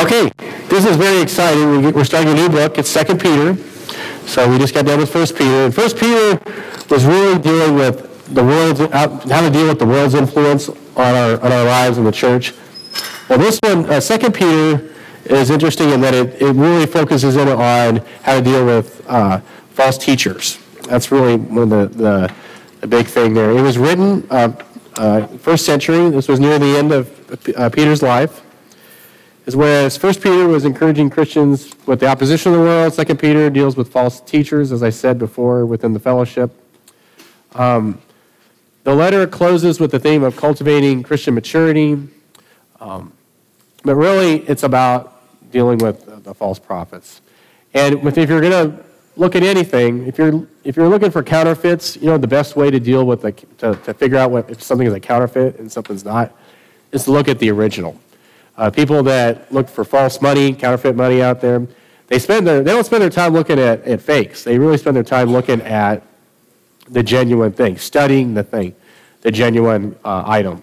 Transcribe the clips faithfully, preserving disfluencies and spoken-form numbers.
Okay, this is very exciting. We're starting a new book. It's Second Peter. So we just got done with First Peter. And First Peter was really dealing with the world's, how to deal with the world's influence on our on our lives in the church. Well, this one, uh, Second Peter, is interesting in that it, it really focuses in on how to deal with uh, false teachers. That's really one of the, the, the big thing there. It was written uh, uh, first century. This was near the end of uh, Peter's life. As whereas First Peter was encouraging Christians with the opposition of the world, Second Peter deals with false teachers, as I said before, within the fellowship. Um, the letter closes with the theme of cultivating Christian maturity, um, but really it's about dealing with the false prophets. And if you're going to look at anything, if you're if you're looking for counterfeits, you know the best way to deal with the, to, to figure out what if something is a counterfeit and something's not, is to look at the original. Uh, people that look for false money, counterfeit money out there, they spend their they don't spend their time looking at, at fakes. They really spend their time looking at the genuine thing, studying the thing, the genuine uh, item.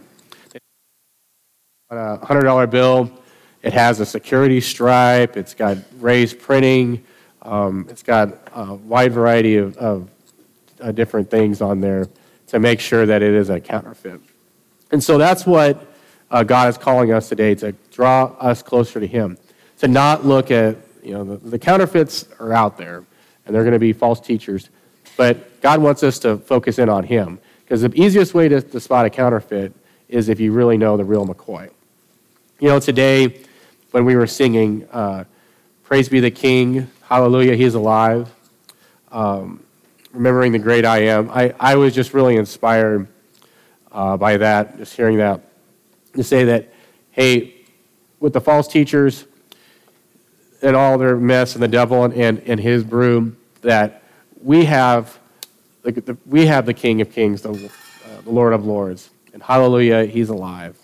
On a one hundred dollar bill, it has a security stripe. It's got raised printing. Um, it's got a wide variety of, of uh, different things on there to make sure that it is a counterfeit. And so that's what Uh, God is calling us today, to draw us closer to Him, to not look at, you know, the, the counterfeits are out there, and they're going to be false teachers, but God wants us to focus in on Him, because the easiest way to, to spot a counterfeit is if you really know the real McCoy. You know, today, when we were singing, uh, Praise be the King, Hallelujah, He's alive, um, remembering the great I am, I, I was just really inspired uh, by that, just hearing that, to say that, hey, with the false teachers and all their mess and the devil and, and, and his broom, that we have the, the, we have the King of Kings, the, uh, the Lord of Lords, and hallelujah, He's alive.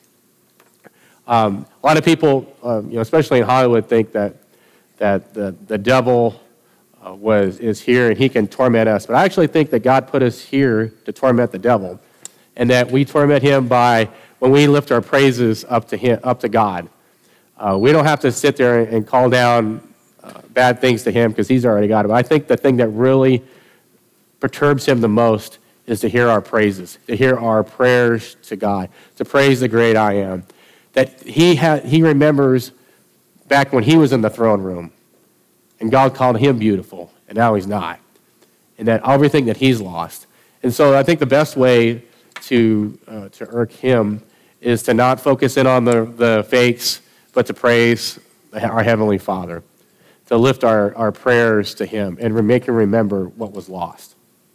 Um, a lot of people, um, you know, especially in Hollywood, think that that the, the devil uh, was is here and he can torment us, but I actually think that God put us here to torment the devil, and that we torment him by when we lift our praises up to him, up to God. Uh, we don't have to sit there and call down uh, bad things to Him because He's already got it. But I think the thing that really perturbs Him the most is to hear our praises, to hear our prayers to God, to praise the great I am. That He ha- He remembers back when He was in the throne room, and God called Him beautiful, and now He's not. And that everything that He's lost. And so I think the best way to uh, to irk Him is to not focus in on the, the fakes, but to praise our Heavenly Father, to lift our, our prayers to Him and make Him remember what was lost.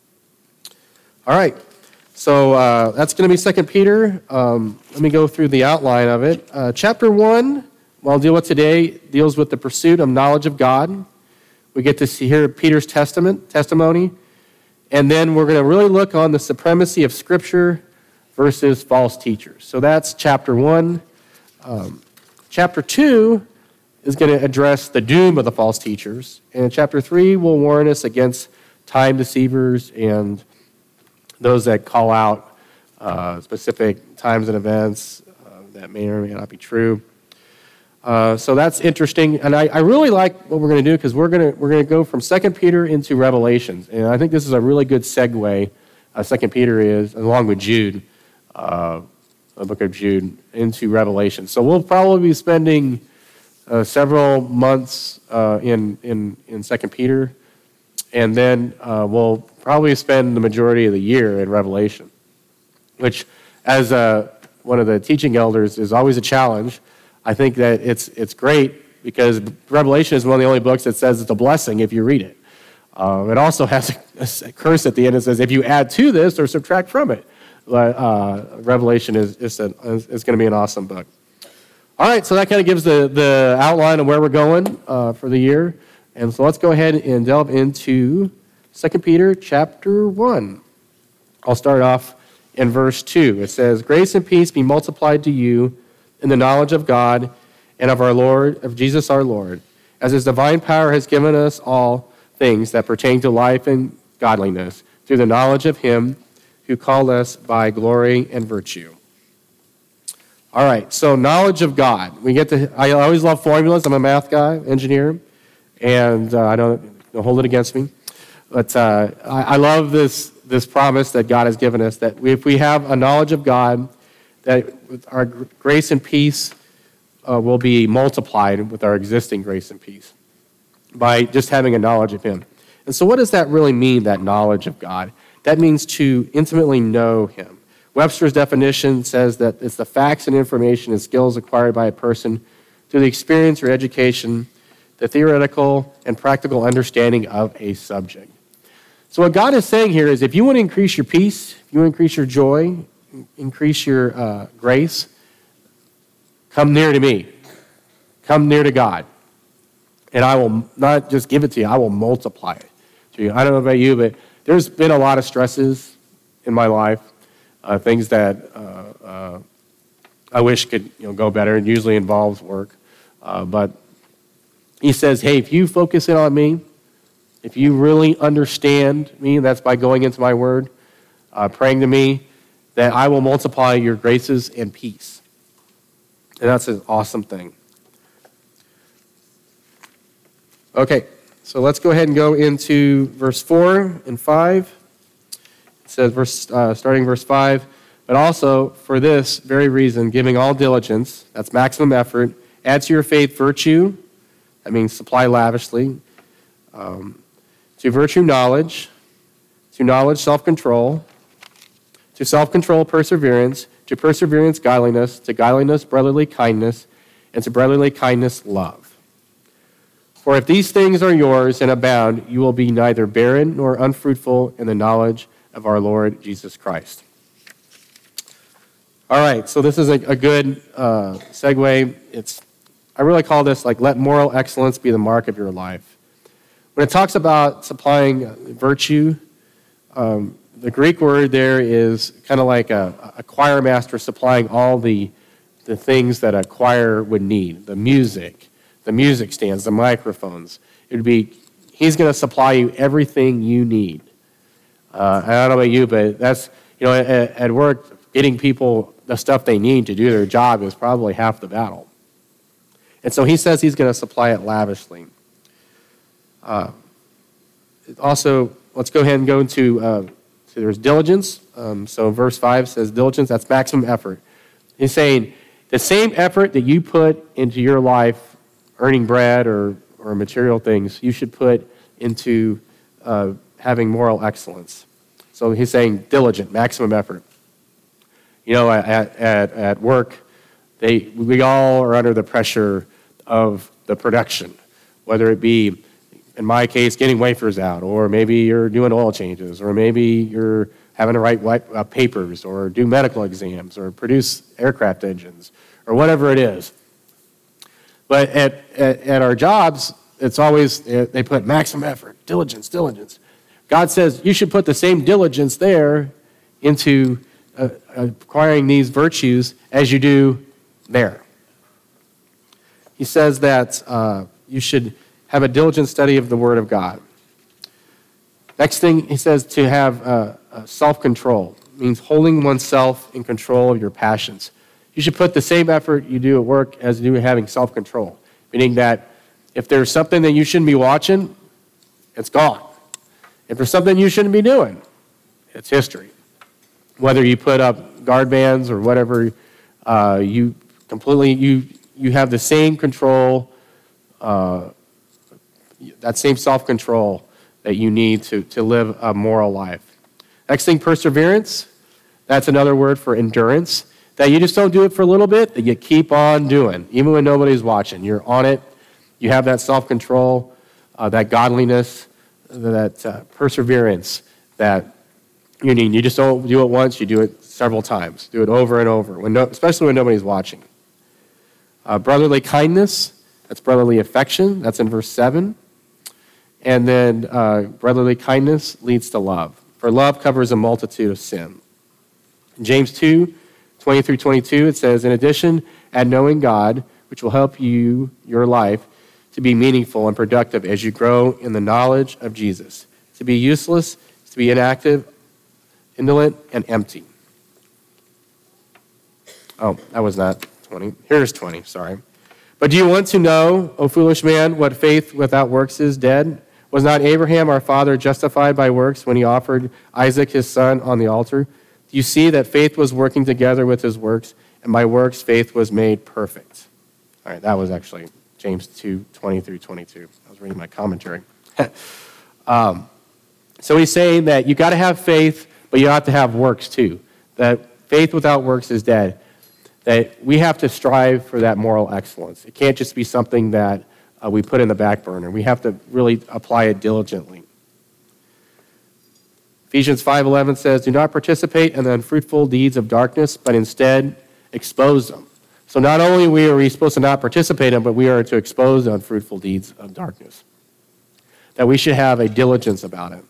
All right, so uh, that's going to be Second Peter. Um, let me go through the outline of it. Uh, chapter one, what I'll deal with today, deals with the pursuit of knowledge of God. We get to see hear Peter's testament, testimony, and then we're going to really look on the supremacy of Scripture versus false teachers. So that's chapter one. Um, chapter two is going to address the doom of the false teachers. And chapter three will warn us against time deceivers and those that call out uh, specific times and events uh, that may or may not be true. Uh, so that's interesting. And I, I really like what we're going to do, because we're going to we're going to go from Second Peter into Revelations. And I think this is a really good segue, uh, Second Peter is, along with Jude, Uh, the book of Jude, into Revelation. So we'll probably be spending uh, several months uh, in in in Second Peter, and then uh, we'll probably spend the majority of the year in Revelation, which, as uh, one of the teaching elders, is always a challenge. I think that it's it's great because Revelation is one of the only books that says it's a blessing if you read it. Uh, it also has a, a curse at the end that says if you add to this or subtract from it. Uh, Revelation is is, a, is going to be an awesome book. All right, so that kind of gives the, the outline of where we're going uh, for the year. And so let's go ahead and delve into Second Peter chapter one. I'll start off in verse two. It says, "Grace and peace be multiplied to you in the knowledge of God and of our Lord, of Jesus our Lord, as His divine power has given us all things that pertain to life and godliness, through the knowledge of Him who called us by glory and virtue." All right, so knowledge of God. We get to, I always love formulas. I'm a math guy, engineer, and uh, I don't, don't hold it against me. But uh, I, I love this, this promise that God has given us, that if we have a knowledge of God, that our grace and peace uh, will be multiplied with our existing grace and peace by just having a knowledge of Him. And so what does that really mean, that knowledge of God? That means to intimately know Him. Webster's definition says that it's the facts and information and skills acquired by a person through the experience or education, the theoretical and practical understanding of a subject. So what God is saying here is, if you want to increase your peace, if you want to increase your joy, increase your uh, grace, come near to me. Come near to God. And I will not just give it to you, I will multiply it to you. I don't know about you, but there's been a lot of stresses in my life. Uh, things that uh, uh, I wish could you know, go better. It usually involves work. Uh, but he says, hey, if you focus in on me, if you really understand me, that's by going into my word, uh, praying to me, that I will multiply your graces and peace. And that's an awesome thing. Okay, so let's go ahead and go into verse four and five. It says, verse, uh, starting verse five, but also for this very reason, giving all diligence, that's maximum effort, add to your faith virtue, that means supply lavishly, um, to virtue knowledge, to knowledge self-control, to self-control perseverance, to perseverance godliness, to godliness brotherly kindness, and to brotherly kindness love. For if these things are yours and abound, you will be neither barren nor unfruitful in the knowledge of our Lord Jesus Christ. All right, so this is a, a good uh, segue. It's I really call this like, let moral excellence be the mark of your life. When it talks about supplying virtue, um, the Greek word there is kind of like a, a choir master supplying all the, the things that a choir would need, the music, the music stands, the microphones. It would be, he's going to supply you everything you need. Uh, I don't know about you, but that's, you know, at, at work, getting people the stuff they need to do their job is probably half the battle. And so he says he's going to supply it lavishly. Uh, also, let's go ahead and go into, uh, so there's diligence. Um, so verse five says diligence, that's maximum effort. He's saying the same effort that you put into your life, earning bread or, or material things, you should put into uh, having moral excellence. So he's saying diligent, maximum effort. You know, at, at, at work, they we all are under the pressure of the production, whether it be, in my case, getting wafers out, or maybe you're doing oil changes, or maybe you're having to write uh, papers, or do medical exams, or produce aircraft engines, or whatever it is. But at, at, at our jobs, it's always, they put maximum effort, diligence, diligence. God says you should put the same diligence there into uh, acquiring these virtues as you do there. He says that uh, you should have a diligent study of the Word of God. Next thing, he says to have uh, uh, self-control. It means holding oneself in control of your passions. You should put the same effort you do at work as you do having self-control, meaning that if there's something that you shouldn't be watching, it's gone. If there's something you shouldn't be doing, it's history. Whether you put up guard bands or whatever, uh, you completely, you you have the same control, uh, that same self-control that you need to, to live a moral life. Next thing, perseverance. That's another word for endurance. That you just don't do it for a little bit, that you keep on doing, even when nobody's watching. You're on it. You have that self-control, uh, that godliness, that uh, perseverance that you need. You just don't do it once, you do it several times. Do it over and over, when no, especially when nobody's watching. Uh, brotherly kindness, that's brotherly affection. That's in verse seven. And then uh, brotherly kindness leads to love. For love covers a multitude of sin. In James two, twenty through twenty-two, it says, in addition, add knowing God, which will help you, your life, to be meaningful and productive as you grow in the knowledge of Jesus. To be useless is to be inactive, indolent, and empty. Oh, that was not... twenty. Here's twenty, sorry. But do you want to know, O foolish man, what faith without works is dead? Was not Abraham our father justified by works when he offered Isaac his son on the altar? Do you see that faith was working together with his works, and by works faith was made perfect? All right, that was actually James two, twenty through twenty-two. I was reading my commentary. um, so he's saying that you got to have faith, but you have to have works too. That faith without works is dead. That we have to strive for that moral excellence. It can't just be something that uh, we put in the back burner. We have to really apply it diligently. Ephesians five eleven says, do not participate in the unfruitful deeds of darkness, but instead expose them. So not only are we supposed to not participate in them, but we are to expose the unfruitful deeds of darkness. That we should have a diligence about it.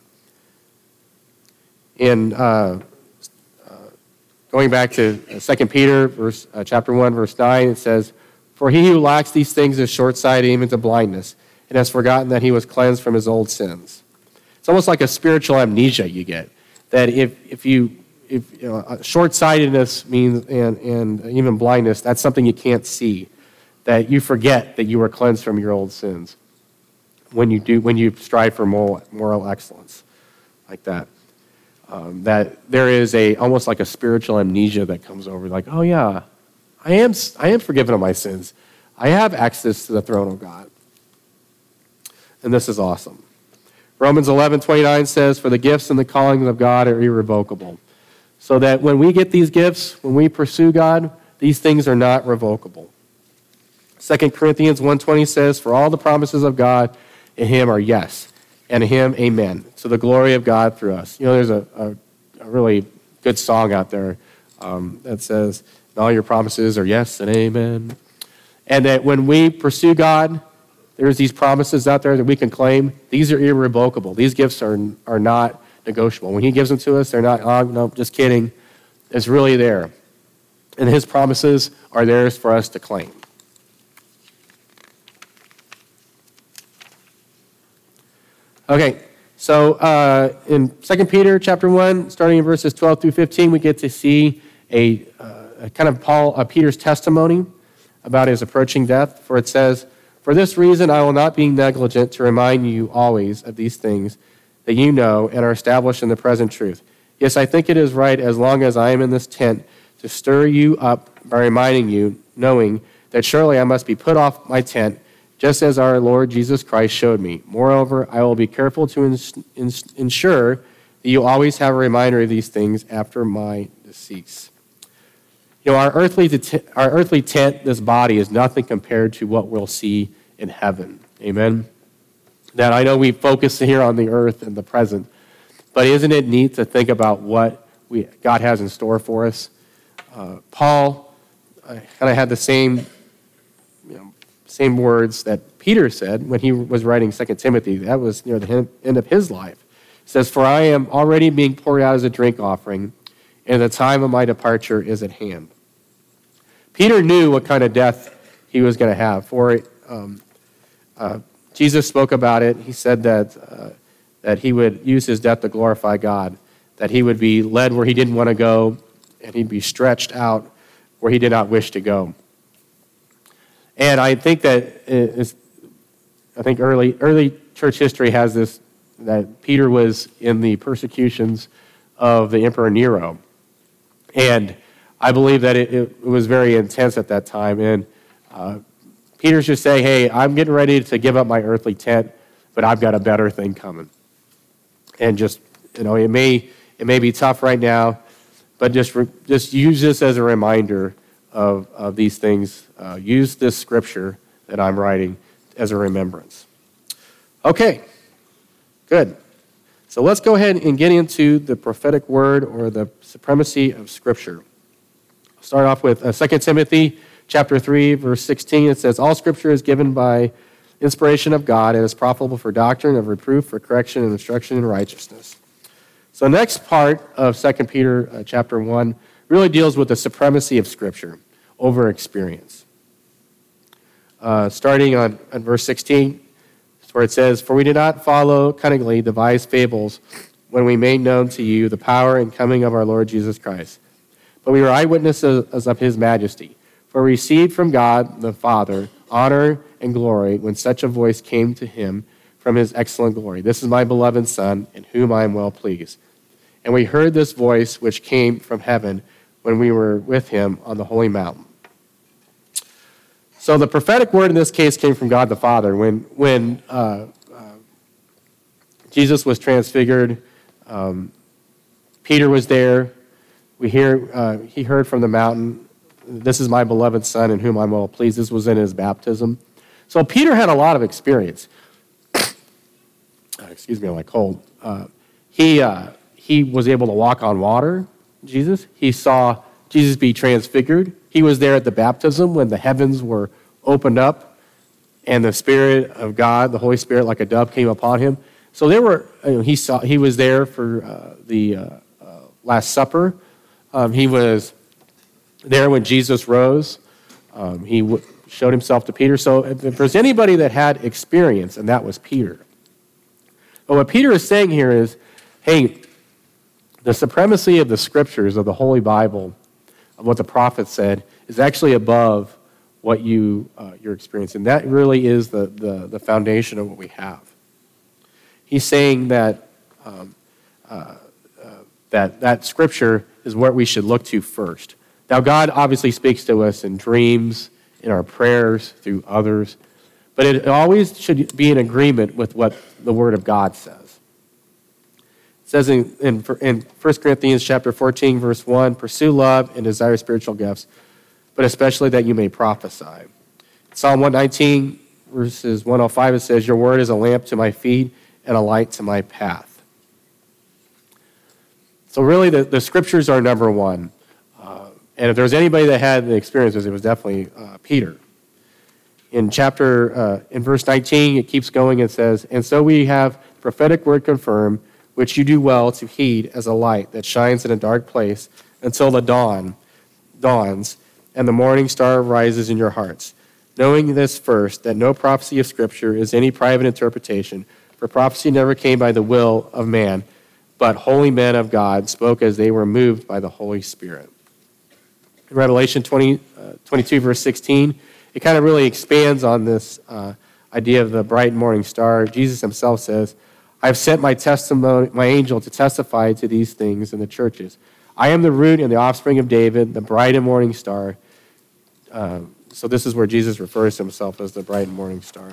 In uh, Going back to Second Peter, verse, uh, chapter one, verse nine, it says, for he who lacks these things is short-sighted even to blindness, and has forgotten that he was cleansed from his old sins. It's almost like a spiritual amnesia you get. That if if you, if you know, short-sightedness means, and, and even blindness, that's something you can't see. That you forget that you were cleansed from your old sins when you do when you strive for moral, moral excellence, like that. Um, that there is a almost like a spiritual amnesia that comes over, like, oh yeah, I am I am forgiven of my sins. I have access to the throne of God. And this is awesome. Romans eleven twenty-nine says, for the gifts and the callings of God are irrevocable. So that when we get these gifts, when we pursue God, these things are not revocable. Second Corinthians one twenty says, for all the promises of God in him are yes, and in him, amen, to the glory of God through us. You know, there's a, a, a really good song out there um, that says, all your promises are yes and amen. And that when we pursue God, there's these promises out there that we can claim. These are irrevocable. These gifts are, are not negotiable. When he gives them to us, they're not, oh, no, just kidding. It's really there. And his promises are theirs for us to claim. Okay, so uh, in Second Peter chapter one, starting in verses twelve through fifteen, we get to see a, uh, a kind of Paul, uh, Peter's testimony about his approaching death. For it says, for this reason I will not be negligent to remind you always of these things that you know and are established in the present truth. Yes, I think it is right, as long as I am in this tent, to stir you up by reminding you, knowing that surely I must be put off my tent, just as our Lord Jesus Christ showed me. Moreover, I will be careful to ins- ins- ensure that you always have a reminder of these things after my decease. You know, our earthly, det- our earthly tent, this body, is nothing compared to what we'll see in heaven. Amen? That I know we focus here on the earth and the present, but isn't it neat to think about what we God has in store for us? Uh, Paul uh, kind of had the same, you know, same words that Peter said when he was writing Second Timothy. That was near the end of his life. He says, for I am already being poured out as a drink offering, and the time of my departure is at hand. Peter knew what kind of death he was going to have. For um, uh, Jesus spoke about it. He said that uh, that he would use his death to glorify God, that he would be led where he didn't want to go, and he'd be stretched out where he did not wish to go. And I think that is, I think early early church history has this, that Peter was in the persecutions of the Emperor Nero. And I believe that it, it was very intense at that time. And uh, Peter's just saying, hey, I'm getting ready to give up my earthly tent, but I've got a better thing coming. And just, you know, it may it may be tough right now, but just re, just use this as a reminder of, of these things. Uh, use this scripture that I'm writing as a remembrance. Okay, good. So let's go ahead and get into the prophetic word, or the supremacy of Scripture. I'll start off with uh, Second Timothy chapter three, verse sixteen. It says, all Scripture is given by inspiration of God and is profitable for doctrine, of reproof, for correction, and instruction in righteousness. So the next part of Second Peter uh, chapter one really deals with the supremacy of Scripture over experience. Uh, starting on, on verse sixteen, where it says, for we did not follow cunningly devised fables when we made known to you the power and coming of our Lord Jesus Christ. But we were eyewitnesses of his majesty. For he received from God the Father honor and glory when such a voice came to him from his excellent glory. This is my beloved Son, in whom I am well pleased. And we heard this voice which came from heaven when we were with him on the holy mountain. So the prophetic word in this case came from God the Father. When, when uh, uh, Jesus was transfigured, um, Peter was there. We hear uh, he heard from the mountain, this is my beloved Son in whom I'm well pleased. This was in his baptism. So Peter had a lot of experience. Excuse me, I'm like cold. Uh, he, uh, he was able to walk on water, Jesus. He saw Jesus be transfigured. He was there at the baptism when the heavens were opened up and the Spirit of God, the Holy Spirit, like a dove came upon him. So there were, you know, he saw, he was there for uh, the uh, uh, Last Supper. Um, he was there when Jesus rose. Um, he w- showed himself to Peter. So if, if there's anybody that had experience, and that was Peter. But what Peter is saying here is, hey, the supremacy of the scriptures, of the Holy Bible, of what the prophet said, is actually above what you, uh, you're experiencing. That really is the, the, the foundation of what we have. He's saying that, um, uh, uh, that that scripture is what we should look to first. Now, God obviously speaks to us in dreams, in our prayers, through others, but it always should be in agreement with what the Word of God says. It says in, in, in First Corinthians chapter fourteen, verse one, pursue love and desire spiritual gifts, but especially that you may prophesy. Psalm one nineteen, verses one oh five, it says, your word is a lamp to my feet and a light to my path. So really, the, the scriptures are number one. Uh, and if there was anybody that had the experiences, it was definitely uh, Peter. In chapter, uh, in verse nineteen, it keeps going and says, and so we have prophetic word confirmed, which you do well to heed as a light that shines in a dark place until the dawn dawns and the morning star rises in your hearts. Knowing this first, that no prophecy of Scripture is any private interpretation, for prophecy never came by the will of man, but holy men of God spoke as they were moved by the Holy Spirit. In Revelation twenty, uh, twenty-two, verse sixteen, it kind of really expands on this uh, idea of the bright morning star. Jesus himself says, I've sent my testimony, my angel to testify to these things in the churches. I am the root and the offspring of David, the bright and morning star. Uh, so this is where Jesus refers to himself as the bright and morning star.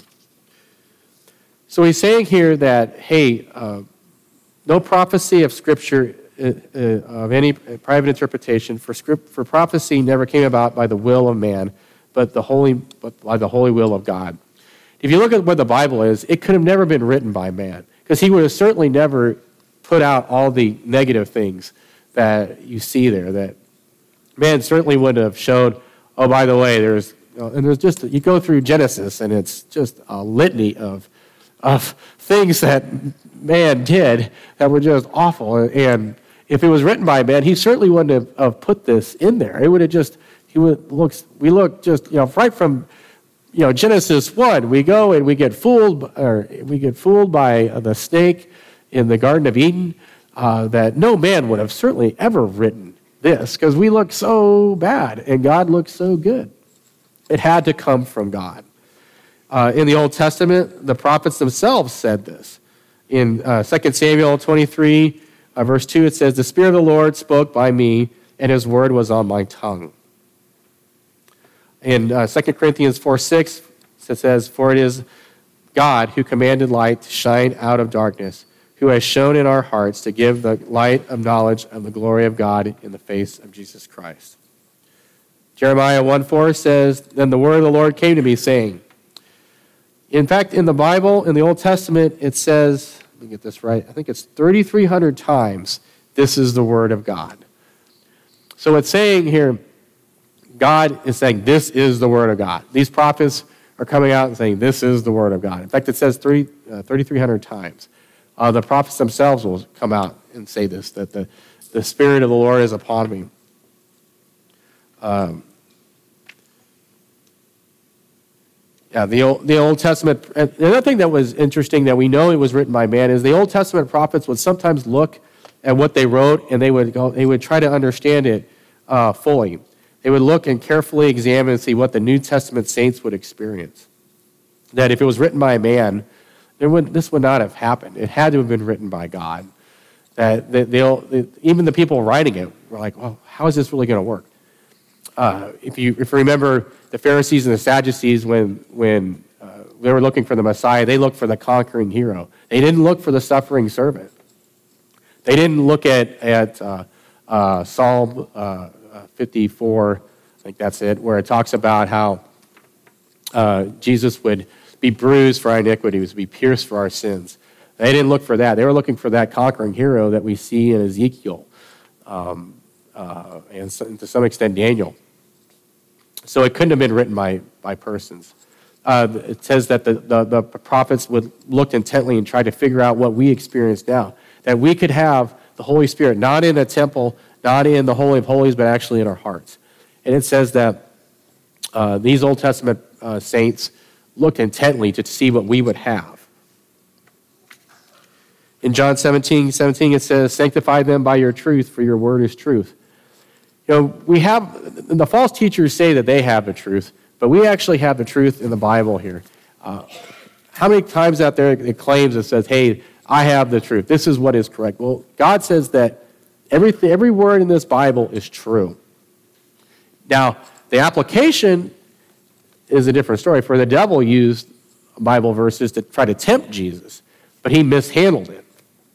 So he's saying here that, hey, uh, no prophecy of Scripture uh, uh, of any private interpretation, for script, for prophecy never came about by the will of man, but the holy, but by the holy will of God. If you look at what the Bible is, it could have never been written by man, because he would have certainly never put out all the negative things that you see there. That man certainly wouldn't have showed, oh, by the way, there's, and there's just, you go through Genesis, and it's just a litany of, of things that man did that were just awful. And if it was written by man, he certainly wouldn't have, have put this in there. It would have just, he would look, we look just, you know, right from, you know, Genesis one, we go and we get fooled, or we get fooled by the snake in the Garden of Eden, uh, that no man would have certainly ever written this, because we look so bad and God looks so good. It had to come from God. Uh, in the Old Testament, the prophets themselves said this. In uh, Second Samuel twenty-three, uh, verse two, it says, the Spirit of the Lord spoke by me, and his word was on my tongue. In uh, Second Corinthians four six, it says, for it is God who commanded light to shine out of darkness, who has shown in our hearts to give the light of knowledge of the glory of God in the face of Jesus Christ. Jeremiah one four says, then the word of the Lord came to me, saying, in fact, in the Bible, in the Old Testament, it says, let me get this right, I think it's thirty-three hundred times, this is the word of God. So it's saying here, God is saying, this is the word of God. These prophets are coming out and saying, this is the word of God. In fact, it says three, uh, thirty-three hundred times. Uh, the prophets themselves will come out and say this, that the, the Spirit of the Lord is upon me. Um, yeah, the Old, the Old Testament, another thing that was interesting that we know it was written by man is the Old Testament prophets would sometimes look at what they wrote and they would go, they would try to understand it uh, fully. They would look and carefully examine and see what the New Testament saints would experience. That if it was written by a man, there would, this would not have happened. It had to have been written by God. That, that they'll, that even the people writing it were like, well, how is this really going to work? Uh, if you if you remember the Pharisees and the Sadducees, when, when uh, they were looking for the Messiah, they looked for the conquering hero. They didn't look for the suffering servant. They didn't look at, at uh, uh, Psalm uh, fifty-four, I think that's it, where it talks about how uh, Jesus would be bruised for our iniquities, be pierced for our sins. They didn't look for that. They were looking for that conquering hero that we see in Ezekiel, um, uh, and so, to some extent Daniel. So it couldn't have been written by, by persons. Uh, it says that the, the, the prophets would look intently and try to figure out what we experience now, that we could have the Holy Spirit not in a temple, not in the Holy of Holies, but actually in our hearts. And it says that uh, these Old Testament uh, saints looked intently to see what we would have. In John seventeen, seventeen, it says, sanctify them by your truth, for your word is truth. You know, we have, the false teachers say that they have the truth, but we actually have the truth in the Bible here. Uh, how many times out there it claims it says, hey, I have the truth. This is what is correct. Well, God says that every, every word in this Bible is true. Now, the application is a different story. For the devil used Bible verses to try to tempt Jesus, but he mishandled it.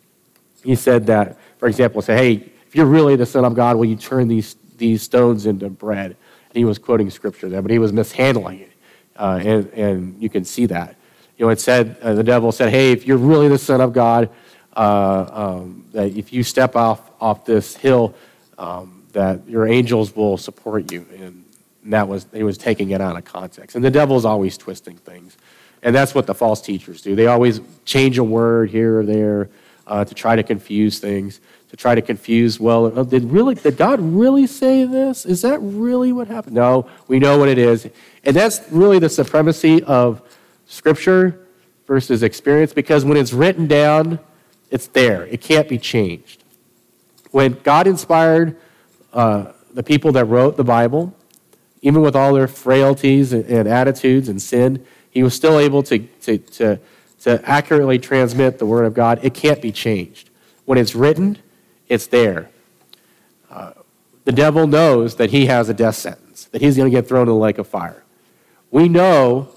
He said that, for example, say, hey, if you're really the Son of God, will you turn these, these stones into bread? And he was quoting scripture there, but he was mishandling it. Uh, and, and you can see that. You know, it said, uh, the devil said, hey, if you're really the Son of God, uh, um, that if you step off, off this hill, um, that your angels will support you. And that was, he was taking it out of context. And the devil's always twisting things. And that's what the false teachers do. They always change a word here or there uh, to try to confuse things, to try to confuse, well, did really did God really say this? Is that really what happened? No, we know what it is. And that's really the supremacy of Scripture versus experience, because when it's written down, it's there. It can't be changed. When God inspired uh, the people that wrote the Bible, even with all their frailties and, and attitudes and sin, he was still able to, to, to, to accurately transmit the Word of God. It can't be changed. When it's written, it's there. Uh, the devil knows that he has a death sentence, that he's going to get thrown in the lake of fire. We know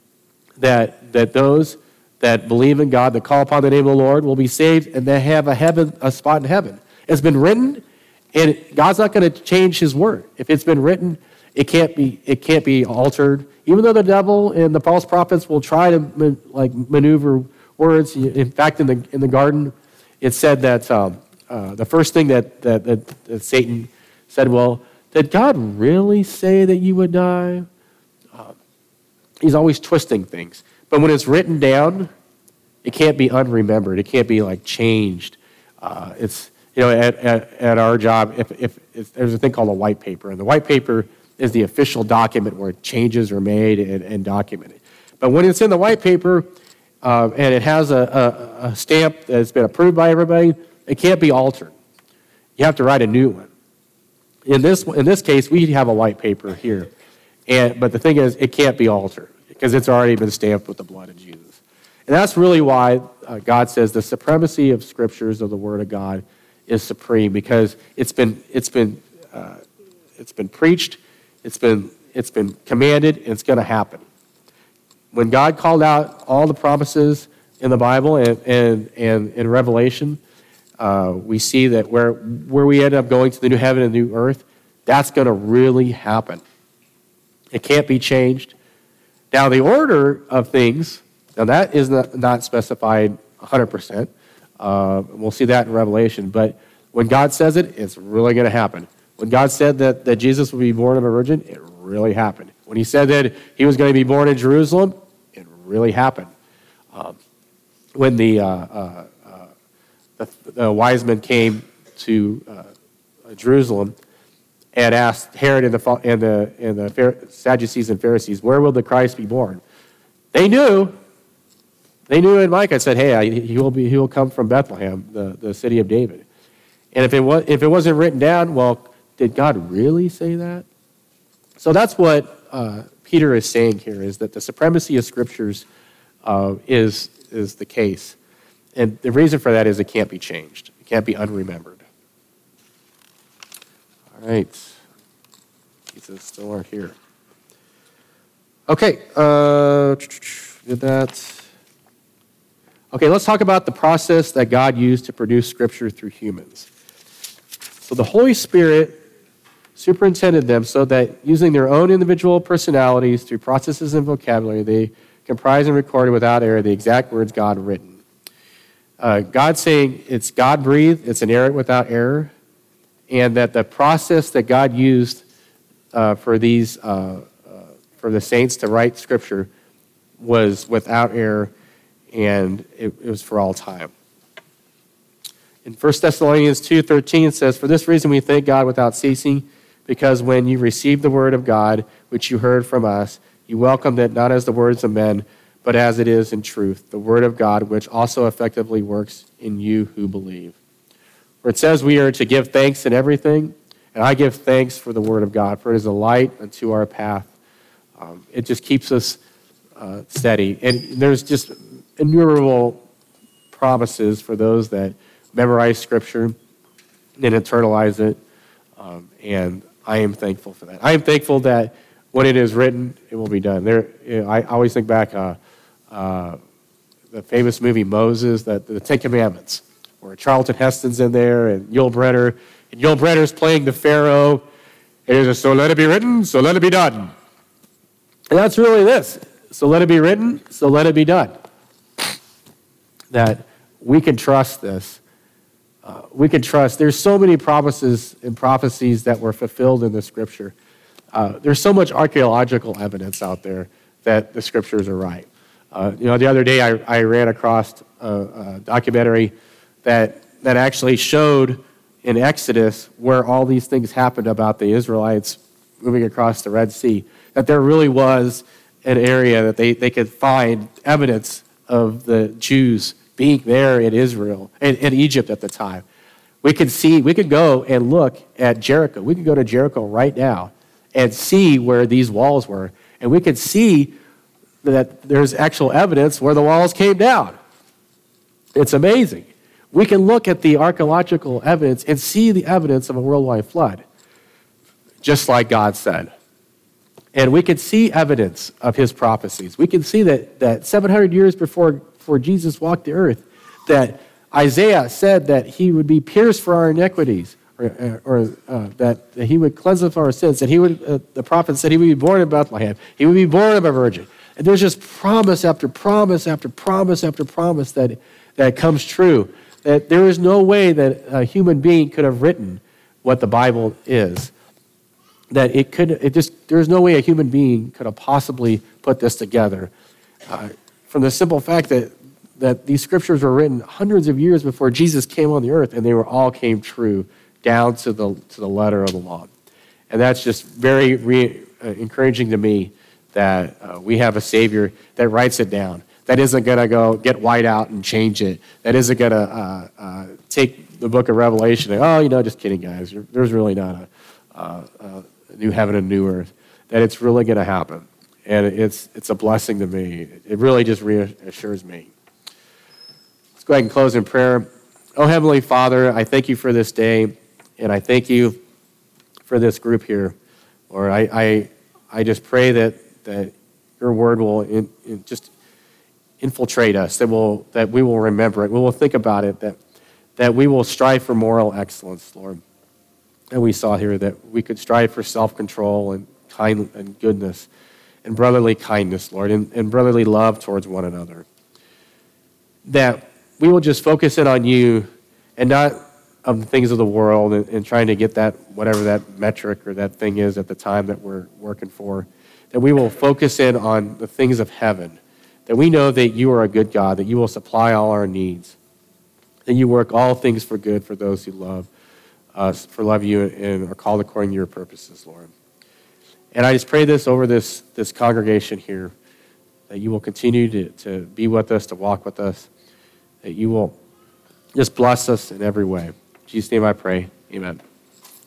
that, that those that believe in God, that call upon the name of the Lord, will be saved, and they have a heaven, a spot in heaven. It's been written, and God's not going to change his word. If it's been written, it can't be, it can't be altered. Even though the devil and the false prophets will try to like maneuver words. In fact, in the in the garden, it said that um, uh, the first thing that, that, that, that Satan said, well, did God really say that you would die? Uh, he's always twisting things. But when it's written down, it can't be unremembered. It can't be like changed. Uh, it's, you know, at, at, at our job, if, if, if there's a thing called a white paper, and the white paper is the official document where changes are made and, and documented. But when it's in the white paper uh, and it has a, a, a stamp that's been approved by everybody, it can't be altered. You have to write a new one. In this in this case, we have a white paper here, and but the thing is, it can't be altered because it's already been stamped with the blood of Jesus. And that's really why uh, God says the supremacy of Scriptures of the Word of God is supreme, because it's been it's been uh, it's been preached. It's been, it's been commanded, and it's going to happen. When God called out all the promises in the Bible and, and, and in Revelation, uh, we see that where, where we end up going to the new heaven and new earth, that's going to really happen. It can't be changed. Now, the order of things, now that is not, not specified one hundred percent. Uh, we'll see that in Revelation. But when God says it, it's really going to happen. When God said that, that Jesus would be born of a virgin, it really happened. When he said that he was going to be born in Jerusalem, it really happened. Um, when the, uh, uh, uh, the, the wise men came to uh, Jerusalem and asked Herod and the, and the, and the Sadducees and Pharisees, where will the Christ be born? They knew. They knew in Micah said, hey, he will, be, he will come from Bethlehem, the, the city of David. And if it, was, if it wasn't written down, well, did God really say that? So that's what uh, Peter is saying here, is that the supremacy of Scriptures uh, is, is the case. And the reason for that is it can't be changed. It can't be unremembered. All right. Pieces still aren't here. Okay. Uh, did that. Okay, let's talk about the process that God used to produce Scripture through humans. So the Holy Spirit superintended them so that using their own individual personalities through processes and vocabulary, they comprise and recorded without error the exact words God written. Uh, God saying it's God-breathed, it's inerrant without error, and that the process that God used uh, for these uh, uh, for the saints to write Scripture was without error, and it, it was for all time. In First Thessalonians two thirteen, it says, "For this reason we thank God without ceasing, because when you received the word of God, which you heard from us, you welcomed it not as the words of men, but as it is in truth, the word of God, which also effectively works in you who believe." Where it says we are to give thanks in everything, and I give thanks for the word of God, for it is a light unto our path. Um, it just keeps us uh, steady. And there's just innumerable promises for those that memorize Scripture and internalize it. Um, and I am thankful for that. I am thankful that when it is written, it will be done. There, you know, I always think back uh, uh, the famous movie Moses, that the Ten Commandments, where Charlton Heston's in there and Yul Brynner, and Yul Brynner's playing the Pharaoh. It is a, so let it be written, so let it be done. And that's really this. So let it be written, so let it be done. That we can trust this. Uh, we can trust. There's so many promises and prophecies that were fulfilled in the Scripture. Uh, there's so much archaeological evidence out there that the Scriptures are right. Uh, you know, the other day I, I ran across a, a documentary that that actually showed in Exodus where all these things happened about the Israelites moving across the Red Sea, that there really was an area that they, they could find evidence of the Jews being there in Israel, in, in Egypt at the time. We could see, we could go and look at Jericho. We could go to Jericho right now and see where these walls were. And we could see that there's actual evidence where the walls came down. It's amazing. We can look at the archaeological evidence and see the evidence of a worldwide flood, just like God said. And we can see evidence of his prophecies. We can see that, that seven hundred years before, before Jesus walked the earth, that Isaiah said that he would be pierced for our iniquities, or, or uh, that, that he would cleanse us of our sins, that he would, uh, the prophet said he would be born in Bethlehem. He would be born of a virgin. And there's just promise after promise after promise after promise that, that comes true. That there is no way that a human being could have written what the Bible is. That it could, it just, there's no way a human being could have possibly put this together. Uh, from the simple fact that, that these scriptures were written hundreds of years before Jesus came on the earth, and they were all came true down to the to the letter of the law. And that's just very re, uh, encouraging to me that uh, we have a Savior that writes it down. That isn't going to go get white out and change it. That isn't going to uh, uh, take the book of Revelation and, oh, you know, just kidding, guys. There's really not a, uh, a new heaven and new earth. That it's really going to happen. And it's it's a blessing to me. It really just reassures me. Let's go ahead and close in prayer. Oh, Heavenly Father, I thank you for this day, and I thank you for this group here. Lord, I I, I just pray that, that your word will in, in just infiltrate us, that we'll, that we will remember it, we will think about it, that, that we will strive for moral excellence, Lord. And we saw here that we could strive for self-control and kind and goodness and brotherly kindness, Lord, and, and brotherly love towards one another. That we will just focus in on you and not on the things of the world and, and trying to get that, whatever that metric or that thing is at the time that we're working for. That we will focus in on the things of heaven. That we know that you are a good God, that you will supply all our needs, that you work all things for good for those who love us, for love you and are called according to your purposes, Lord. And I just pray this over this, this congregation here, that you will continue to, to be with us, to walk with us, that you will just bless us in every way. In Jesus' name I pray, amen.